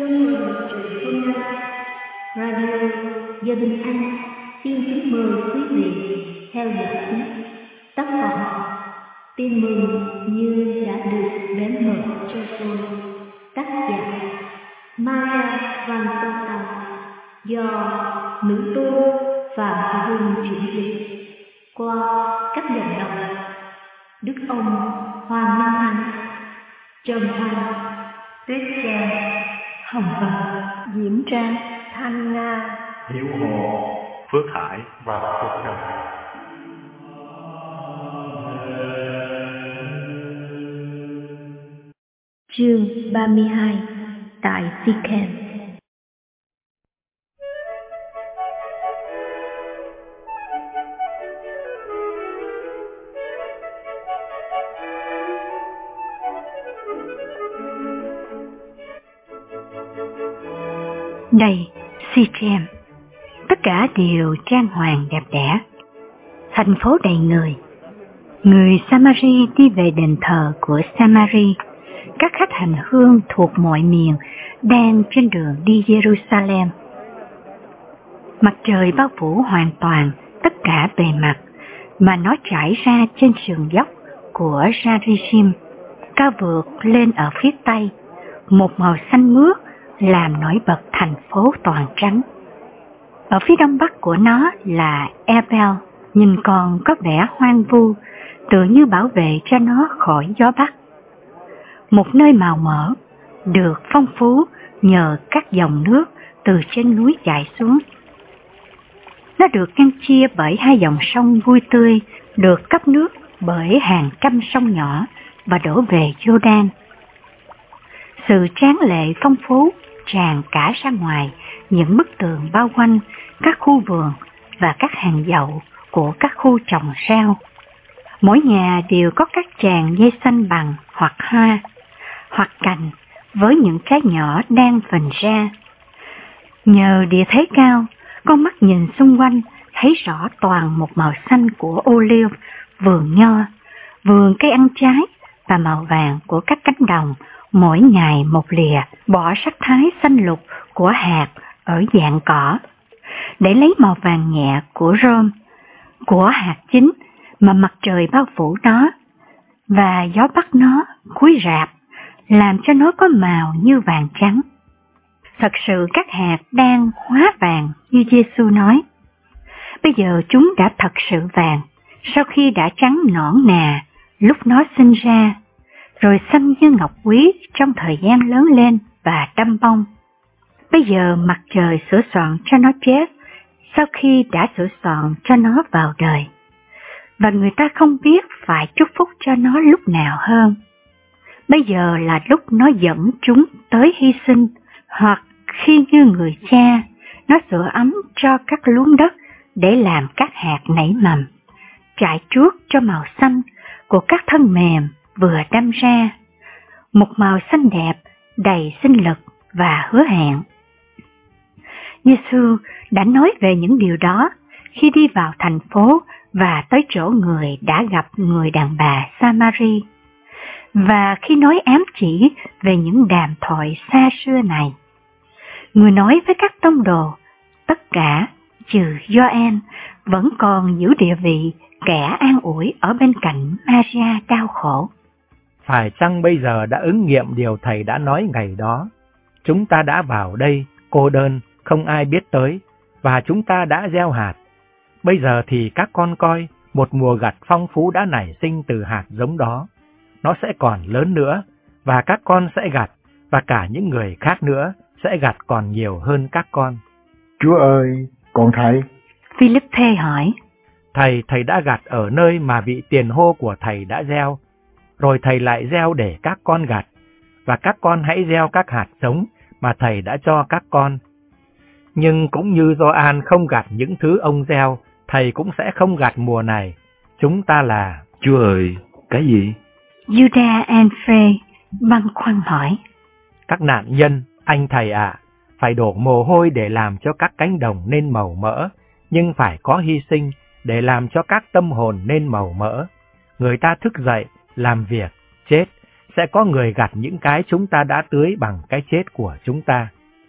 Trung Hội Truyện Phương Nam Radio Gia Đình Anh xin kính mời quý vị theo dõi tiếp tác phẩm Tin mừng như đã được đến mở cho tôi, tác giả Maria Van Tông, do nữ tu Phạm Hương chuyển dịch qua các giọng đọc Đức ông Hoàng Minh Anh, Trần Thanh, Tuyết Trang, Hồng Vân, Diễm Trang, Thanh Nga, Hiếu Hồ, Phước Hải và Phước Trần. Chương 32 tại Sikhem. Đây, Sikhem, tất cả đều trang hoàng đẹp đẽ. Thành phố đầy người. Người Samari đi về đền thờ của Samari. Các khách hành hương thuộc mọi miền đang trên đường đi Jerusalem. Mặt trời bao phủ hoàn toàn tất cả bề mặt, mà nó trải ra trên sườn dốc của Gerizim, cao vượt lên ở phía tây, một màu xanh mướt làm nổi bật thành phố toàn trắng. Ở phía đông bắc của nó là Ebel, nhìn còn có vẻ hoang vu, tựa như bảo vệ cho nó khỏi gió bắc. Một nơi màu mỡ, được phong phú nhờ các dòng nước từ trên núi chảy xuống. Nó được ngăn chia bởi hai dòng sông vui tươi, được cấp nước bởi hàng trăm sông nhỏ và đổ về Jordan. Sự tráng lệ phong phú tràn cả ra ngoài những bức tường bao quanh các khu vườn và các hàng dậu của các khu trồng rau. Mỗi nhà đều có các tràng dây xanh bằng hoặc hoa, hoặc cành với những trái nhỏ đang phình ra. Nhờ địa thế cao, con mắt nhìn xung quanh thấy rõ toàn một màu xanh của ô liu, vườn nho, vườn cây ăn trái và màu vàng của các cánh đồng, mỗi ngày một lìa bỏ sắc thái xanh lục của hạt ở dạng cỏ, để lấy màu vàng nhẹ của rơm, của hạt chín mà mặt trời bao phủ nó, và gió bắt nó cúi rạp, làm cho nó có màu như vàng trắng. Thật sự các hạt đang hóa vàng như Giê-xu nói. Bây giờ chúng đã thật sự vàng, sau khi đã trắng nõn nà lúc nó sinh ra, rồi xanh như ngọc quý trong thời gian lớn lên và đâm bông. Bây giờ mặt trời sửa soạn cho nó chết, sau khi đã sửa soạn cho nó vào đời. Và người ta không biết phải chúc phúc cho nó lúc nào hơn. Bây giờ là lúc nó dẫn chúng tới hy sinh, hoặc khi như người cha, nó sửa ấm cho các luống đất để làm các hạt nảy mầm, trải chuốt cho màu xanh của các thân mềm vừa đâm ra, một màu xanh đẹp, đầy sinh lực và hứa hẹn. Giê-xu đã nói về những điều đó khi đi vào thành phố và tới chỗ người đã gặp người đàn bà Samari, và khi nói ám chỉ về những đàm thoại xa xưa này. Người nói với các tông đồ, tất cả trừ Gioan vẫn còn giữ địa vị kẻ an ủi ở bên cạnh Maria đau khổ. Phải chăng bây giờ đã ứng nghiệm điều thầy đã nói ngày đó? Chúng ta đã vào đây, cô đơn, không ai biết tới, và chúng ta đã gieo hạt. Bây giờ thì các con coi, một mùa gặt phong phú đã nảy sinh từ hạt giống đó. Nó sẽ còn lớn nữa, và các con sẽ gặt, và cả những người khác nữa sẽ gặt còn nhiều hơn các con. Chúa ơi, còn thầy? Philippe hỏi. Thầy đã gặt ở nơi mà vị tiền hô của thầy đã gieo, rồi thầy lại gieo để các con gặt, và các con hãy gieo các hạt giống mà thầy đã cho các con. Nhưng cũng như Gioan không gặt những thứ ông gieo, thầy cũng sẽ không gặt mùa này. Chúng ta là... Chúa ơi, cái gì? Judas Anphe băn khoăn hỏi. Các nạn nhân, anh thầy ạ, phải đổ mồ hôi để làm cho các cánh đồng nên màu mỡ, nhưng phải có hy sinh để làm cho các tâm hồn nên màu mỡ. Người ta thức dậy, làm việc, chết, sẽ có người gặt những cái chúng ta đã tưới bằng cái chết của chúng ta.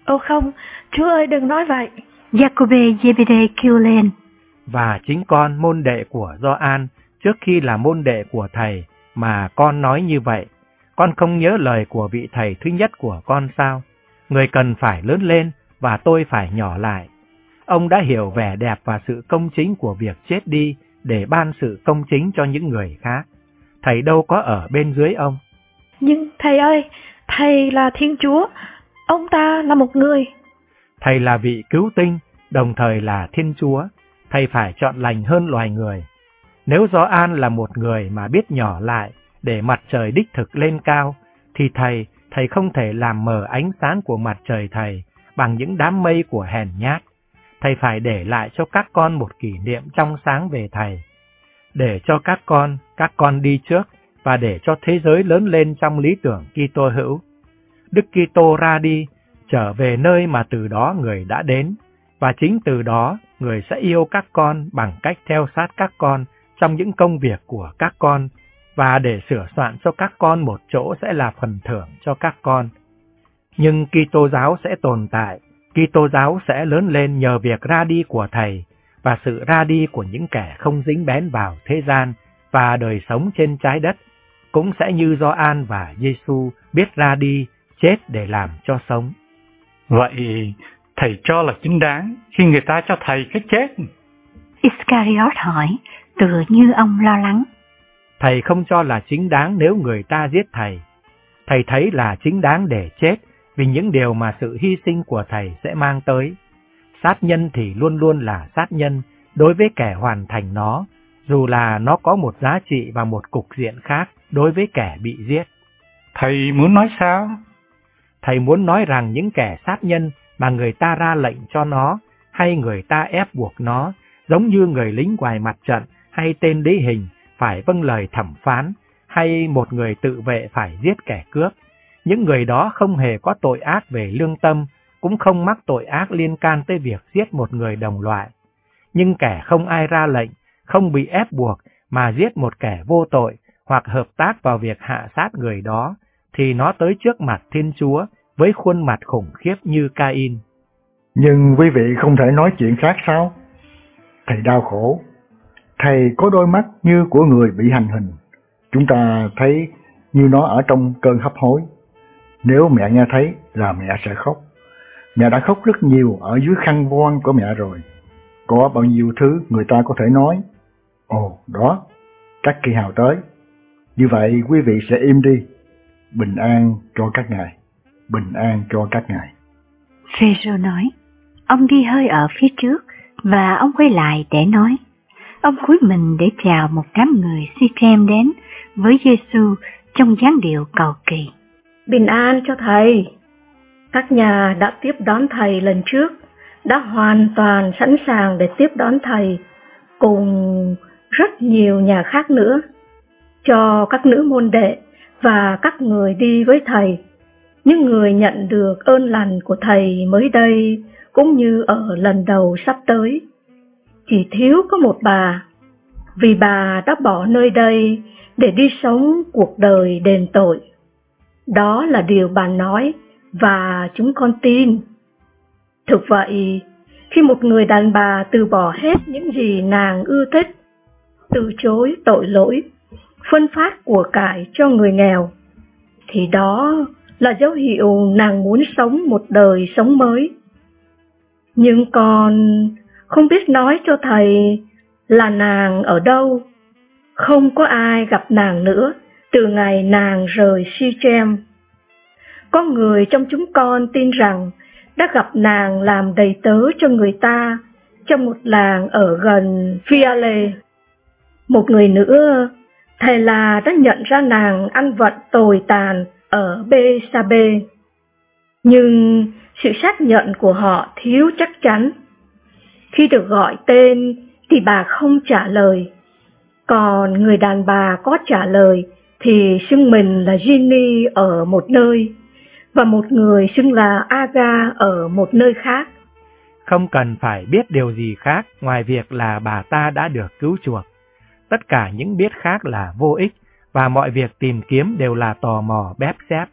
Ô không, Chúa ơi đừng nói vậy. Giacôbê Giê-bê-đê kêu lên. Và chính con môn đệ của Gioan trước khi là môn đệ của thầy mà con nói như vậy. Con không nhớ lời của vị thầy thứ nhất của con sao? Người cần phải lớn lên và tôi phải nhỏ lại. Ông đã hiểu vẻ đẹp và sự công chính của việc chết đi để ban sự công chính cho những người khác. Thầy đâu có ở bên dưới ông. Nhưng thầy ơi, thầy là Thiên Chúa, ông ta là một người. Thầy là vị cứu tinh, đồng thời là Thiên Chúa. Thầy phải chọn lành hơn loài người. Nếu Gioan là một người mà biết nhỏ lại để mặt trời đích thực lên cao, thì thầy không thể làm mờ ánh sáng của mặt trời thầy bằng những đám mây của hèn nhát. Thầy phải để lại cho các con một kỷ niệm trong sáng về thầy. Để cho các con đi trước và để cho thế giới lớn lên trong lý tưởng Kitô hữu. Đức Kitô ra đi, trở về nơi mà từ đó người đã đến, và chính từ đó người sẽ yêu các con bằng cách theo sát các con trong những công việc của các con, và để sửa soạn cho các con một chỗ sẽ là phần thưởng cho các con. Nhưng Kitô giáo sẽ tồn tại, Kitô giáo sẽ lớn lên nhờ việc ra đi của Thầy và sự ra đi của những kẻ không dính bén vào thế gian và đời sống trên trái đất, cũng sẽ như Gioan và Giêsu biết ra đi, chết để làm cho sống. Vậy thầy cho là chính đáng khi người ta cho thầy cái chết? Iscariot hỏi, tựa như ông lo lắng. Thầy không cho là chính đáng nếu người ta giết thầy. Thầy thấy là chính đáng để chết vì những điều mà sự hy sinh của thầy sẽ mang tới. Sát nhân thì luôn luôn là sát nhân đối với kẻ hoàn thành nó, dù là nó có một giá trị và một cục diện khác đối với kẻ bị giết. Thầy muốn nói sao? Thầy muốn nói rằng những kẻ sát nhân mà người ta ra lệnh cho nó, hay người ta ép buộc nó, giống như người lính ngoài mặt trận hay tên đế hình phải vâng lời thẩm phán, hay một người tự vệ phải giết kẻ cướp. Những người đó không hề có tội ác về lương tâm, cũng không mắc tội ác liên can tới việc giết một người đồng loại. Nhưng kẻ không ai ra lệnh, không bị ép buộc mà giết một kẻ vô tội hoặc hợp tác vào việc hạ sát người đó, thì nó tới trước mặt Thiên Chúa với khuôn mặt khủng khiếp như Cain. Nhưng quý vị không thể nói chuyện khác sao? Thầy đau khổ. Thầy có đôi mắt như của người bị hành hình. Chúng ta thấy như nó ở trong cơn hấp hối. Nếu mẹ nghe thấy là mẹ sẽ khóc. Mẹ đã khóc rất nhiều ở dưới khăn voan của mẹ rồi. Có bao nhiêu thứ người ta có thể nói. Ồ, đó, các kỳ hào tới. Như vậy quý vị sẽ im đi. Bình an cho các ngài. Bình an cho các ngài. Phêrô nói. Ông đi hơi ở phía trước và ông quay lại để nói. Ông cúi mình để chào một đám người Si-kem đến với Giêsu trong dáng điệu cầu kỳ. Bình an cho thầy. Các nhà đã tiếp đón thầy lần trước đã hoàn toàn sẵn sàng để tiếp đón thầy, cùng rất nhiều nhà khác nữa, cho các nữ môn đệ và các người đi với thầy. Những người nhận được ơn lành của thầy mới đây cũng như ở lần đầu sắp tới. Chỉ thiếu có một bà, vì bà đã bỏ nơi đây để đi sống cuộc đời đền tội. Đó là điều bà nói và chúng con tin. Thực vậy, khi một người đàn bà từ bỏ hết những gì nàng ưa thích, từ chối tội lỗi, phân phát của cải cho người nghèo, thì đó là dấu hiệu nàng muốn sống một đời sống mới. Nhưng con không biết nói cho thầy là nàng ở đâu. Không có ai gặp nàng nữa từ ngày nàng rời Si-kem. Có người trong chúng con tin rằng đã gặp nàng làm đầy tớ cho người ta trong một làng ở gần Phiale. Một người nữa, thầy là đã nhận ra nàng ăn vận tồi tàn ở Bê-sa-bê. Nhưng sự xác nhận của họ thiếu chắc chắn. Khi được gọi tên thì bà không trả lời. Còn người đàn bà có trả lời thì xưng mình là Ginny ở một nơi, và một người xưng là Aga ở một nơi khác. Không cần phải biết điều gì khác ngoài việc là bà ta đã được cứu chuộc. Tất cả những biết khác là vô ích, và mọi việc tìm kiếm đều là tò mò bép xép.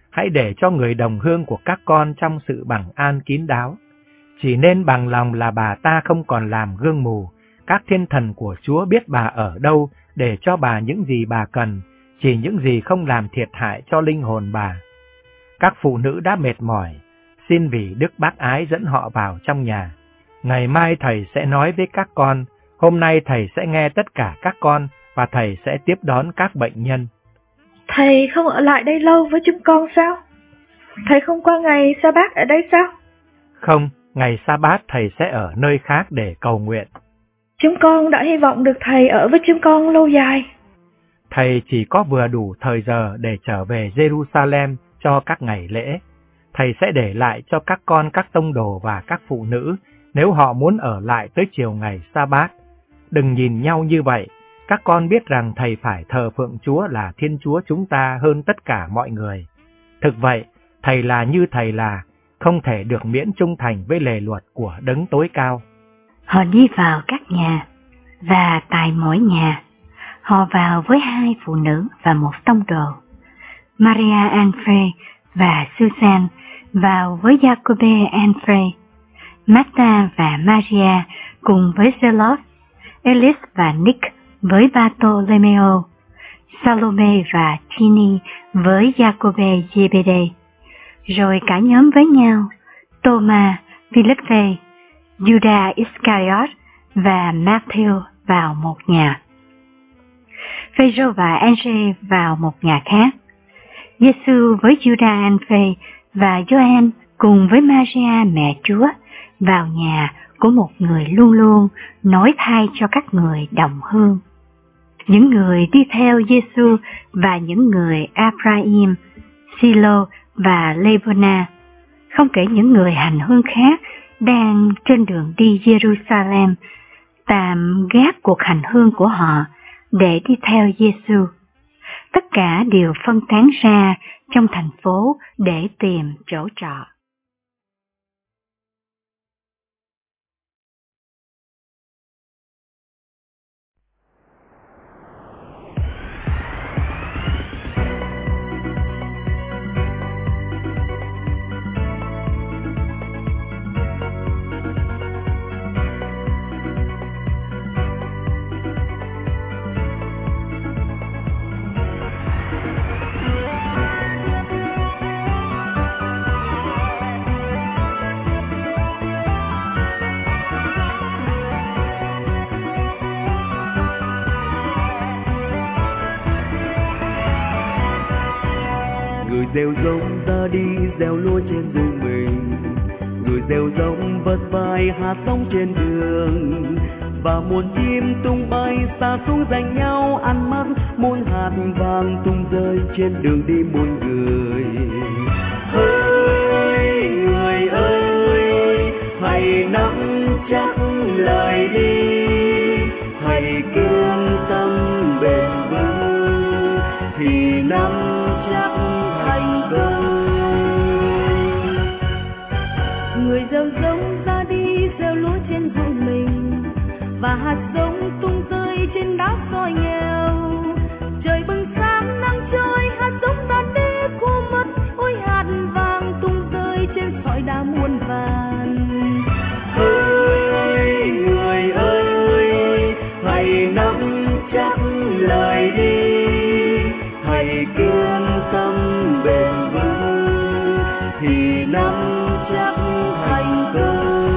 hãy để cho người đồng hương của các con trong sự bằng an kín đáo. Chỉ nên bằng lòng là bà ta không còn làm gương mù, các thiên thần của Chúa biết bà ở đâu để cho bà những gì bà cần, chỉ những gì không làm thiệt hại cho linh hồn bà. Các phụ nữ đã mệt mỏi, xin vì Đức Bác Ái dẫn họ vào trong nhà. Ngày mai thầy sẽ nói với các con, hôm nay thầy sẽ nghe tất cả các con và thầy sẽ tiếp đón các bệnh nhân. Thầy không ở lại đây lâu với chúng con sao? Thầy không qua ngày Sa-bát ở đây sao? Không, ngày Sa-bát thầy sẽ ở nơi khác để cầu nguyện. Chúng con đã hy vọng được thầy ở với chúng con lâu dài. Thầy chỉ có vừa đủ thời giờ để trở về Jerusalem cho các ngày lễ. Thầy sẽ để lại cho các con các tông đồ và các phụ nữ nếu họ muốn ở lại tới chiều ngày Sa-bát. Đừng nhìn nhau như vậy, các con biết rằng thầy phải thờ phượng Chúa là Thiên Chúa chúng ta hơn tất cả mọi người. Thực vậy, thầy là như thầy là, không thể được miễn trung thành với lề luật của Đấng Tối Cao. Họ đi vào các nhà, và tại mỗi nhà, họ vào với 2 phụ nữ và 1 tông đồ. Maria Anphrê và Susan vào với Jacobe Anphrê, Martha và Maria cùng với Zelos, Elis và Nick với Bartolomeo, Salome và Chini với Jacobe Zebede, rồi cả nhóm với nhau, Thomas, Philippe, Judas Iscariot và Matthew vào một nhà. Phêrô và Andrê vào một nhà khác. Giêsu với Judas Anphe và Gioan cùng với Maria mẹ Chúa vào nhà của một người luôn luôn nối thay cho các người đồng hương. Những người đi theo Giêsu và những người Abraham, Silo và Lebona, không kể những người hành hương khác đang trên đường đi Jerusalem, tạm gác cuộc hành hương của họ để đi theo Giêsu. Tất cả đều phân tán ra trong thành phố để tìm chỗ trọ. Gieo giống ra đi gieo lúa trên đường mình, người gieo giống vất vai hạt giống trên đường, và muôn chim tung bay xa xuống giành nhau ăn mất, muôn hạt vàng tung rơi trên đường đi muôn người. Hỡi người ơi, hãy nắm chắc lời đi, hãy kiên tâm bền vững thì nắm chắc thành công. Người gieo giống ra đi gieo lúa trên ruộng mình, và hạt giống tung rơi trên đá sỏi nghèo. Trời bừng sáng nắng trôi, hạt giống tan đi khô mất, ôi hạt vàng tung rơi trên sỏi đá muôn vàn. Hỡi người ơi, hãy nắm chắc lời đi, hãy kiên tâm bền vững thì nắm chắc thành công.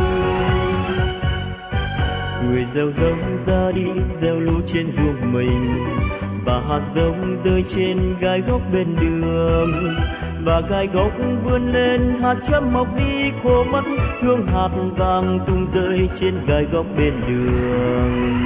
Người gieo giống ra đi gieo lúa trên ruộng mình, và hạt giống rơi trên gai gốc bên đường, và gai gốc vươn lên hạt chớm mọc đi khô mất, hương hạt vàng tung rơi trên gai gốc bên đường.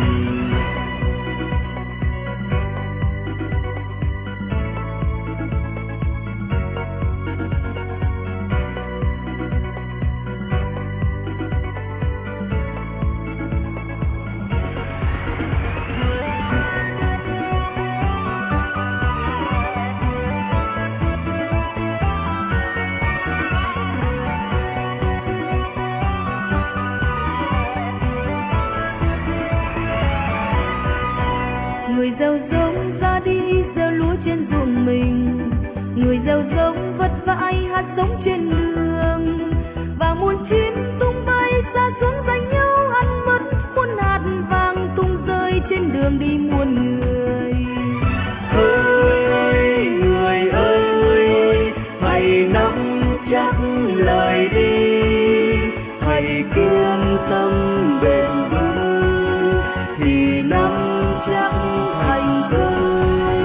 Người gieo giống ra đi gieo lúa trên ruộng mình, người gieo giống bay hạt giống trên đường, và muôn chim tung bay xa xuống giành nhau ăn mất, muôn hạt vàng tung rơi trên đường đi muôn người. Hỡi người ơi, hãy nắm chắc lời đi, hãy kiên tâm bền vững thì nắm chắc thành công.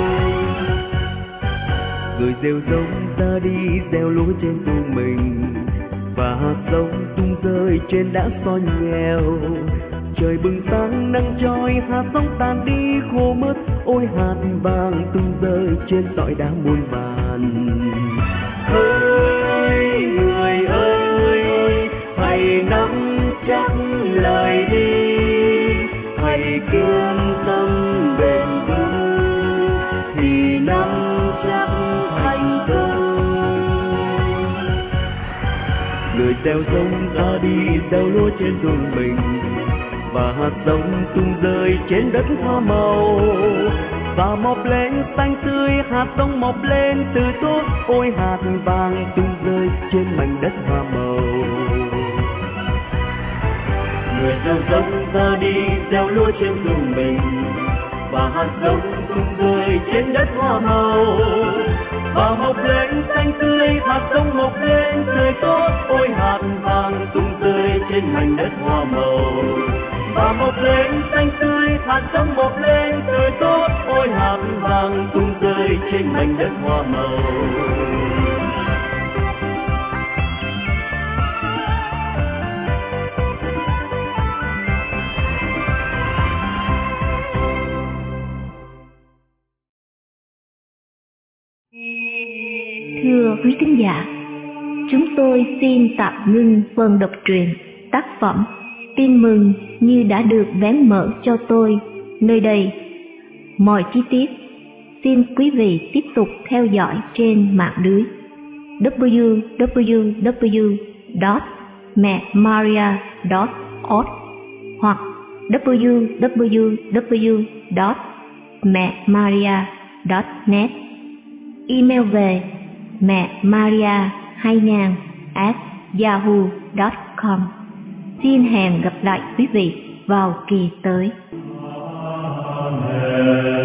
Người gieo giống ra đi gieo lúa trên ruộng mình, và hạt giống tung rơi trên đá soi nghèo. Trời bừng sáng nắng trói, hạt giống tàn đi khô mất, ôi hạt vàng tung rơi trên sỏi đá muôn vàn. Hỡi người ơi, hãy nắm chắc lời đi, hãy kiên tâm bền vững thì nắm chắc thành công. Người gieo giống ra đi gieo lúa trên ruộng mình, và hạt giống tung rơi trên đất hoa màu, và mọc lên xanh tươi, hạt giống mọc lên tươi tốt, ôi hạt vàng tung rơi trên mảnh đất hoa màu. Người gieo giống ra đi gieo lúa trên ruộng mình, và hạt giống tung rơi trên đất hoa màu, và mọc lên xanh tươi, hạt giống mọc lên tươi tốt, ôi hạt vàng tung rơi trên mảnh đất hoa màu. Và mọc lên xanh tươi, hạt giống mọc lên tươi tốt, ôi hạt vàng tung rơi trên mảnh đất hoa màu. Thưa quý thính giả, chúng tôi xin tạm ngưng phần đọc truyện tác phẩm Tin mừng như đã được vén mở cho tôi nơi đây. Mọi chi tiết xin quý vị tiếp tục theo dõi trên mạng lưới www.memaria.org hoặc www.memaria.net. Email về memaria2000@yahoo.com. Xin hẹn gặp lại quý vị vào kỳ tới. Amen.